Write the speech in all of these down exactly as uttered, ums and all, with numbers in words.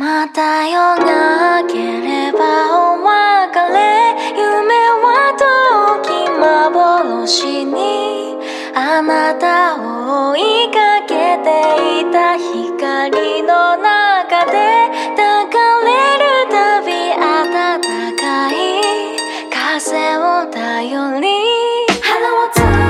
また夜が明ければお別れ、夢は遠き幻にあなたを追いかけていた、光の中で抱かれるたび暖かい風を頼り、Hello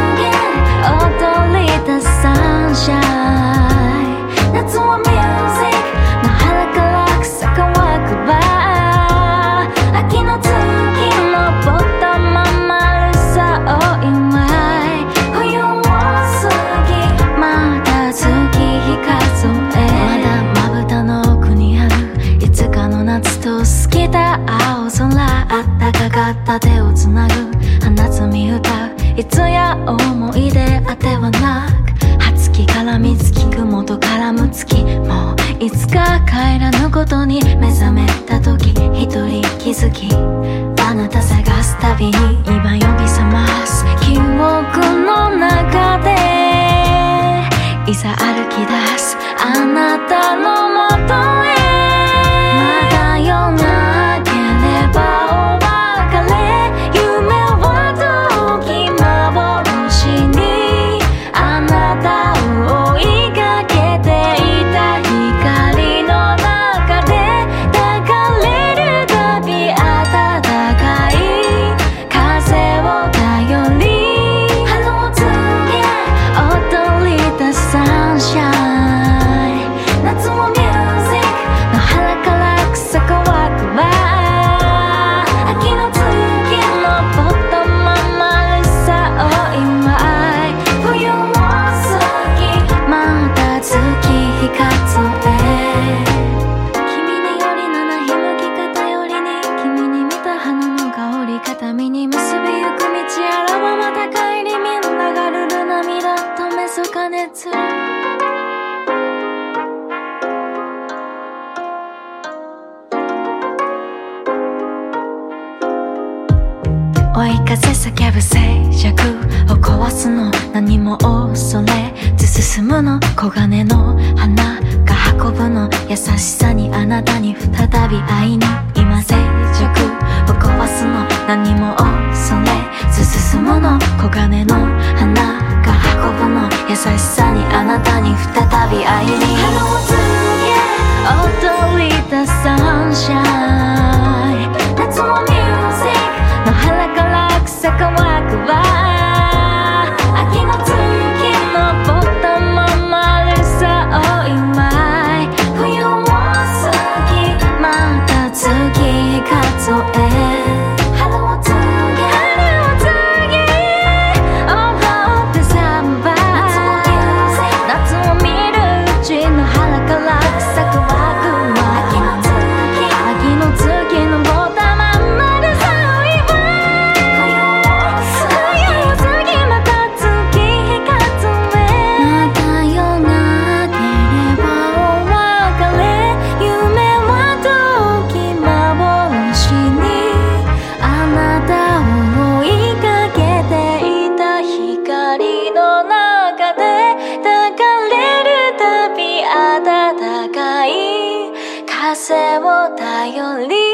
again 踊り出すサンシャイン、夏はミュージックの腹から草乾くば、秋の月昇ったままるさお祝い、冬を過ぎまた月日数え、まだまぶたの奥にあるいつかの夏と透けた青空、あったかかった手をつなぐ花摘み歌ういつや思い出あてはなく、初月からみつき雲と絡む月、もういつか帰らぬことに目覚めた時、一人気づきあなた探すたびに今呼び覚ます記憶の中で、いざ歩き出すあなたのもとへ、まだ夜が明ければお別れ、夢は遠き幻にあなたを追いかけていた、光の中で抱かれるたび暖かい風を頼り、Hello again 踊り出すサンシャイン、夏はミュージックの腹から草乾くば、秋の月昇ったままるさお祝い、冬を過ぎまた月日数え、君により七ひむき方よりに、君に見た花の香り片身に結びゆく道あらばまた帰り、みんながるる涙とめそ加熱、追い風叫ぶ静寂を壊すの何も恐れず進むの、黄金の花が運ぶの、優しさにあなたに再び会いに、今静寂を壊すの何も恐れず進むの、黄金の花が運ぶの、優しさにあなたに再び会いに、踊り出すサンシャイン、夏はミュージックの腹から草乾くば、秋の月昇ったままるさお祝い、冬を過ぎまた月日数え、Hello again Oh December 夏を見るうちの腹から草乾くわ、秋の月昇ったままるさお祝い、冬を過ぎまた月日数え、また夜が明ければお別れ、夢は遠き幻にあなたを追いかけていた、光の中で抱かれるたび暖かい風を頼り、